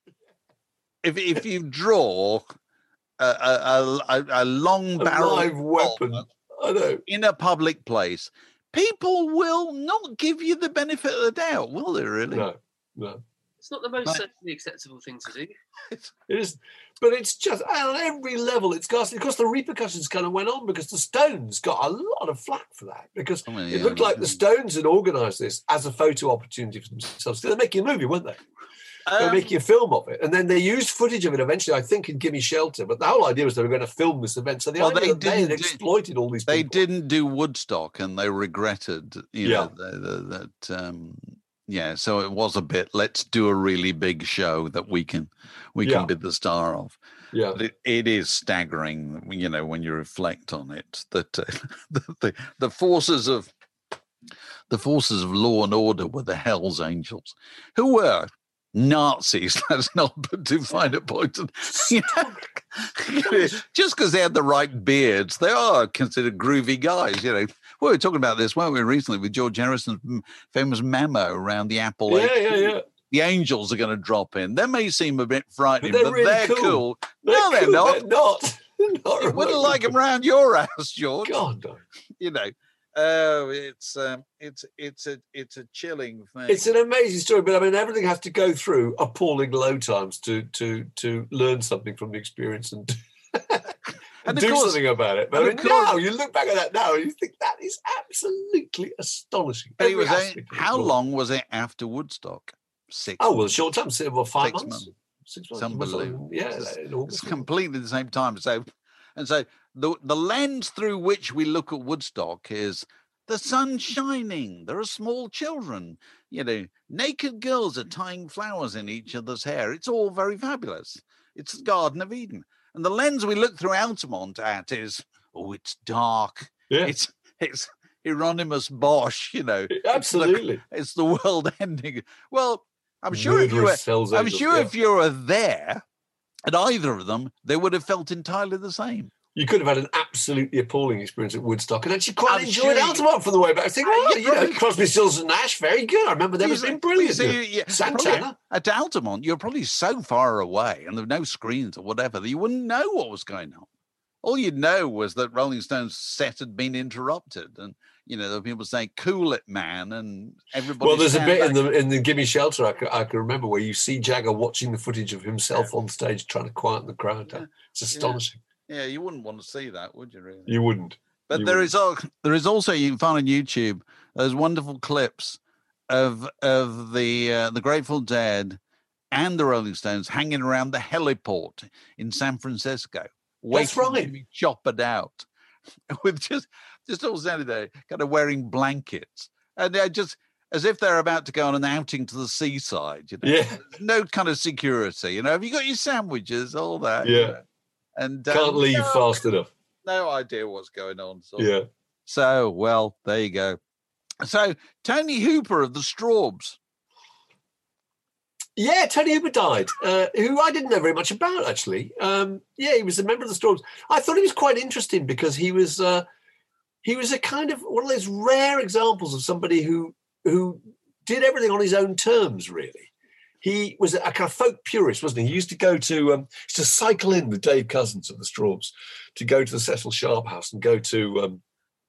If if you draw a a, a, a long a barrel live weapon. I know. in a public place, people will not give you the benefit of the doubt, will they? Really? No, no. It's not the most Right. socially acceptable thing to do. It is, but it's just on every level. It's ghastly. Of course, the repercussions kind of went on because the Stones got a lot of flack for that because Oh, it yeah, looked like the yeah. Stones had organised this as a photo opportunity for themselves. They're making a movie, weren't they? They're Um, making a film of it, and then they used footage of it eventually. I think in Gimme Shelter, but the whole idea was they were going to film this event. So the Well, idea they that they had didn't do- exploited all these they people. didn't do Woodstock, and they regretted, you Yeah. know, the, the, that. Um, yeah, so it was a bit. Let's do a really big show that we can we Yeah. can be the star of. Yeah, But it, it is staggering, you know, when you reflect on it, that uh, the, the the forces of the forces of law and order were the Hells Angels, who were Nazis. That's not but to find a point. You know, just because they had the right beards, they are considered groovy guys. You know, we were talking about this, weren't we, recently with George Harrison's m- famous memo around the Apple. yeah, yeah, yeah. The Angels are going to drop in. They may seem a bit frightening, they're but really they're cool. cool. They're No, they're cool, not. They're not. They're not You wouldn't remotely like them cool. around your house, George. God, no. You know, oh, it's um, it's it's a it's a chilling thing. It's an amazing story, but I mean, everything has to go through appalling low times to to to learn something from the experience and, And of do course- something about it. But I and mean, of course- now you look back at that now and you think that is absolutely astonishing. But he Every was a- aspect of it how was. long was it after Woodstock? Six. Oh well, a short time, say, well, five Six months, months. six It's months. unbelievable. Yeah, It's- in It's August. completely the same time. So, and so the the lens through which we look at Woodstock is the sun's shining. There are small children. You know, naked girls are tying flowers in each other's hair. It's all very fabulous. It's the Garden of Eden. And the lens we look through Altamont at is, oh, it's dark. Yeah, It's it's Hieronymus Bosch. You know, It's the- absolutely. It's the world ending. Well, I'm sure if you were, Murderous Hells I'm Angels, sure yeah. if you were there at either of them, they would have felt entirely the same. You could have had an absolutely appalling experience at Woodstock and actually quite I'm enjoyed sure you- Altamont from the way back. I think, Uh, well, you you know, probably- Crosby, Stills and Nash, very good. I remember them You as being see- brilliant. you see, yeah, Santana. probably At Altamont, you're probably so far away and there were no screens or whatever that you wouldn't know what was going on. All you'd know was that Rolling Stone's set had been interrupted, and you know there were people saying "Cool it, man," and everybody. Well, there's a stand bit back. in the in the Gimme Shelter I can, I can remember where you see Jagger watching the footage of himself on stage trying to quieten the crowd down. It's astonishing. Yeah, you wouldn't want to see that, would you? Really? You wouldn't. But You there wouldn't. is al- there is also, you can find on YouTube those wonderful clips of of the uh, the Grateful Dead and the Rolling Stones hanging around the heliport in San Francisco, That's waiting right. to be choppered out, with just just all standing there, kind of wearing blankets, and they're just as if they're about to go on an outing to the seaside. You know, Yeah. no kind of security. You know, have you got your sandwiches? All that. you Yeah. know? and Can't um, leave no, fast enough. No idea what's going on. So. Yeah. So, well, there you go. So, Tony Hooper of the Strawbs. Yeah, Tony Hooper died, uh, who I didn't know very much about, actually. Um, yeah, he was a member of the Strawbs. I thought he was quite interesting because he was uh, he was a kind of one of those rare examples of somebody who who did everything on his own terms, really. He was a kind of folk purist, wasn't he? He used to go to, um, used to cycle in with Dave Cousins of the Strawbs to go to the Cecil Sharp house and go to um,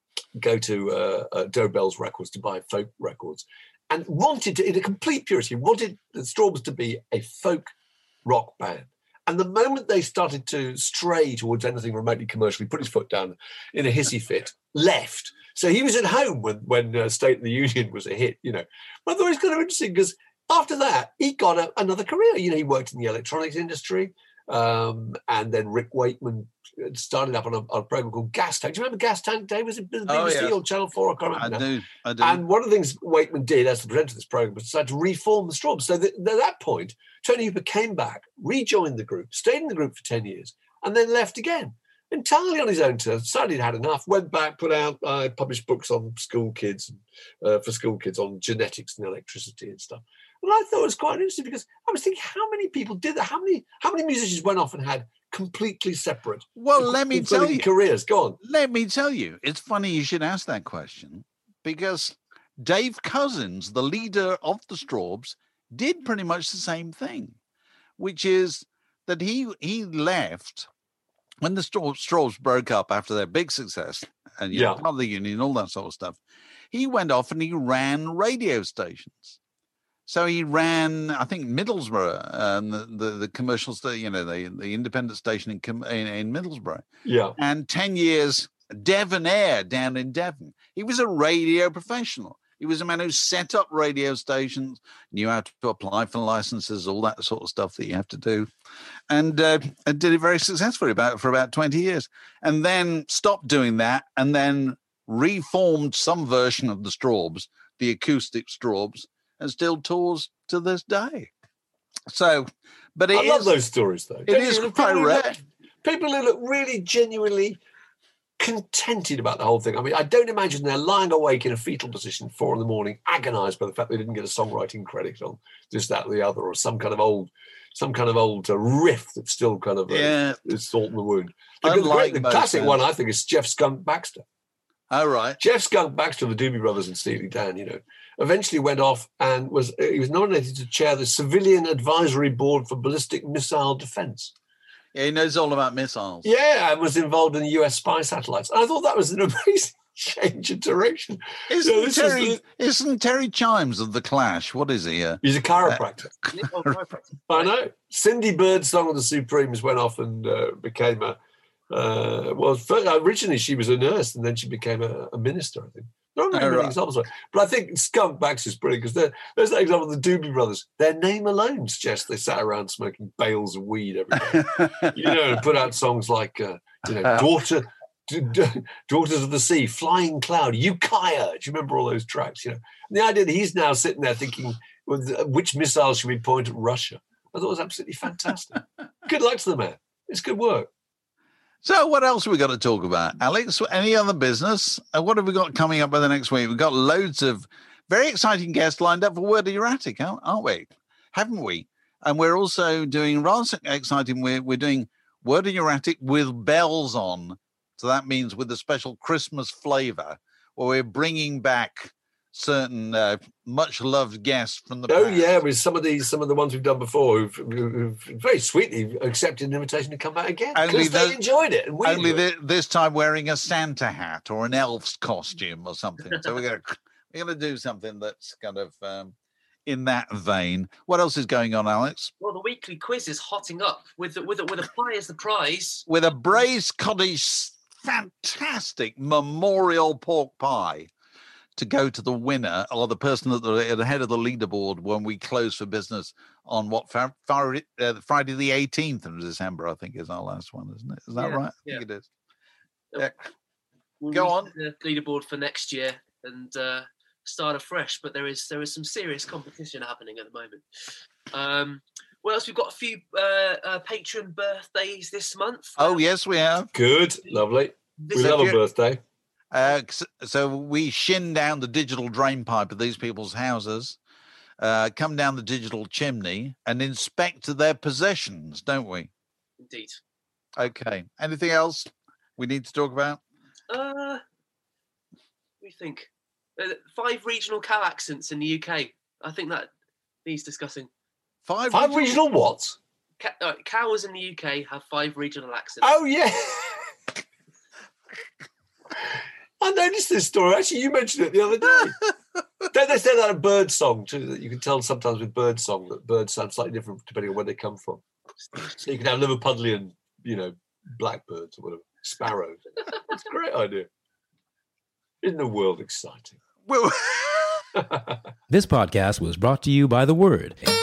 go to uh, uh, Dobell's Records to buy folk records, and wanted to, in a complete purity, wanted the Strawbs to be a folk rock band. And the moment they started to stray towards anything remotely commercial, he put his foot down in a hissy fit, left. So he was at home when, when uh, State of the Union was a hit, you know. But I thought it was kind of interesting because after that, he got a, another career. You know, he worked in the electronics industry. Um, and then Rick Wakeman started up on a, on a program called Gas Tank. Do you remember Gas Tank, Dave? Was it B B C oh, yeah. or Channel four? I can't remember. I now. do, I do. And one of the things Wakeman did as the presenter of this program was decide to reform the Strawbs. So that, at that point, Tony Hooper came back, rejoined the group, stayed in the group for ten years, and then left again. Entirely on his own terms, decided he'd had enough, went back, put out, uh, published books on school kids, uh, for school kids on genetics and electricity and stuff. And I thought it was quite interesting because I was thinking, how many people did that? How many how many musicians went off and had completely separate well, let me tell you, careers? Go on. Let me tell you, it's funny you should ask that question because Dave Cousins, the leader of the Strawbs, did pretty much the same thing, which is that he he left when the Strawbs broke up after their big success and you yeah. know, part of the union, all that sort of stuff. He went off and he ran radio stations. So he ran, I think, Middlesbrough, um, the, the the commercial station, you know, the the independent station in, in in Middlesbrough. Yeah. And ten years Devon Air down in Devon. He was a radio professional. He was a man who set up radio stations, knew how to apply for licenses, all that sort of stuff that you have to do, and, uh, and did it very successfully about for about twenty years, and then stopped doing that, and then reformed some version of the Strawbs, the acoustic Strawbs, and still tours to this day. So, but it I is, love those stories, though. It Don't is you? quite People who rare. look- People who look really genuinely contented about the whole thing. I mean, I don't imagine they're lying awake in a fetal position, four in the morning, agonised by the fact they didn't get a songwriting credit on this, that, or the other, or some kind of old, some kind of old uh, riff that's still kind of uh, Yeah. is salt in the wound. The, the, Unlike great, the most classic bands. one, I think, is Jeff Skunk Baxter. All right. Jeff Skunk Baxter of the Doobie Brothers and Steely Dan, you know, eventually went off and was he was nominated to chair the Civilian Advisory Board for Ballistic Missile Defense. Yeah, he knows all about missiles. Yeah, and was involved in the U S spy satellites. And I thought that was an amazing change of direction. Isn't, So this is Terry, the- isn't Terry Chimes of The Clash? What is he? Uh, He's a chiropractor. Oh, chiropractor. I know. Cindy Birdsong of the Supremes went off and uh, became a, uh, well, first, originally she was a nurse and then she became a, a minister, I think. There aren't Oh, many many right. examples of it. But I think Skunk Baxter's brilliant because there's that example of the Doobie Brothers. Their name alone suggests they sat around smoking bales of weed every day. You know, and put out songs like, uh, you know, Daughter, D- D- Daughters of the Sea, Flying Cloud, Ukiah. Do you remember all those tracks? You know, and the idea that he's now sitting there thinking, well, which missiles should we point at Russia? I thought it was absolutely fantastic. Good luck to the man. It's good work. So what else have we got to talk about, Alex? Any other business? Uh, what have we got coming up by the next week? We've got loads of very exciting guests lined up for Word of Your Attic, aren't we? Haven't we? And we're also doing rather exciting. We're, we're doing Word of Your Attic with bells on. So that means with a special Christmas flavor, where we're bringing back certain uh, much-loved guests from the Oh past. yeah, with some of these, some of the ones we've done before, who've, who've very sweetly accepted an invitation to come back again Only because they those- enjoyed it. And we Only enjoyed thi- this time wearing a Santa hat or an elf's costume or something. So we're gonna we're gonna do something that's kind of um, in that vein. What else is going on, Alex? Well, the weekly quiz is hotting up with with with a pie as the prize. With a braised cottage, fantastic memorial pork pie to go to the winner or the person at the, at the head of the leaderboard when we close for business on what Friday, uh, Friday the eighteenth of December, I think is our last one, isn't it? Is that Yeah, right? I yeah. think it is. Uh, Yeah. We'll Go reset the leaderboard for next year and uh, start afresh. But there is there is some serious competition happening at the moment. Um, What else? We've got a few uh, uh, patron birthdays this month. Oh, yes, we have. Good, lovely. We This- love a birthday. Uh, s- so we shin down the digital drain pipe of these people's houses, uh, come down the digital chimney and inspect their possessions, don't we? Indeed. Okay. Anything else we need to talk about? Uh, we think uh, five regional cow accents in the U K. I think that needs discussing. Five, Five regional what? Ca- uh, cows in the U K have five regional accents. Oh, yeah. I noticed this story. Actually, you mentioned it the other day. Don't they say that a bird song too? That you can tell sometimes with bird song that birds sound slightly different depending on where they come from. So you can have Liverpudlian, you know, blackbirds or whatever, sparrows. It's a great idea. Isn't the world exciting? Well, This podcast was brought to you by The Word.